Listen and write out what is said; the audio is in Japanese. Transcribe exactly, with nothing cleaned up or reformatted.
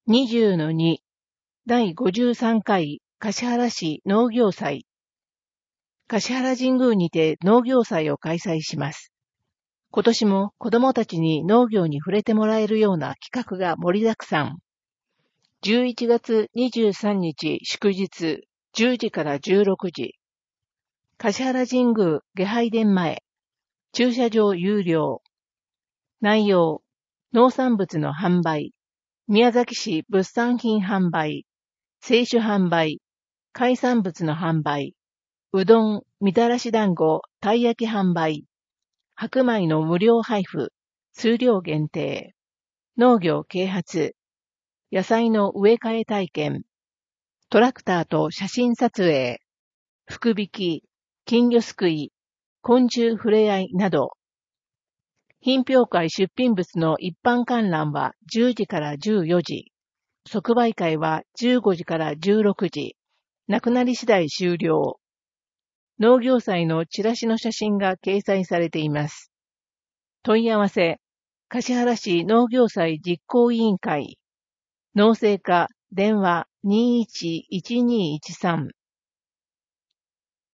にじゅうのに だいごじゅうさんかい橿原市農業祭。橿原神宮にて農業祭を開催します。今年も子どもたちに農業に触れてもらえるような企画が盛りだくさん。じゅういちがつにじゅうさんにち祝日じゅうじからじゅうろくじ。橿原神宮下拝殿前。駐車場有料。内容、農産物の販売。宮崎市物産品販売。清酒販売。海産物の販売。うどん、みたらし団子、たい焼き販売。白米の無料配布。数量限定。農業啓発。野菜の植え替え体験。トラクターと写真撮影。福引き。金魚すくい。昆虫触れ合いなど。品評会出品物の一般観覧はじゅうじからじゅうよじ。即売会はじゅうごじからじゅうろくじ。なくなり次第終了。農業祭のチラシの写真が掲載されています。問い合わせ、橿原市農業祭実行委員会。農政課、電話にいちいちにいちさん。